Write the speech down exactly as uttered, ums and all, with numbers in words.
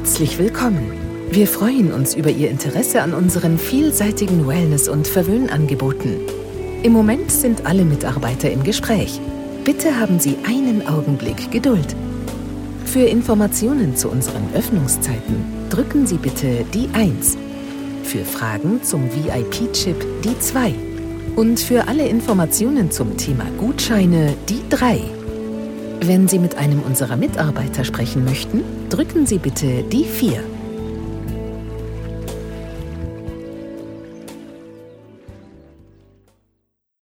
Herzlich willkommen. Wir freuen uns über Ihr Interesse an unseren vielseitigen Wellness- und Verwöhnangeboten. Im Moment sind alle Mitarbeiter im Gespräch. Bitte haben Sie einen Augenblick Geduld. Für Informationen zu unseren Öffnungszeiten drücken Sie bitte die eins. Für Fragen zum V I P-Chip die zwei. Und für alle Informationen zum Thema Gutscheine die drei. Wenn Sie mit einem unserer Mitarbeiter sprechen möchten, drücken Sie bitte die vier.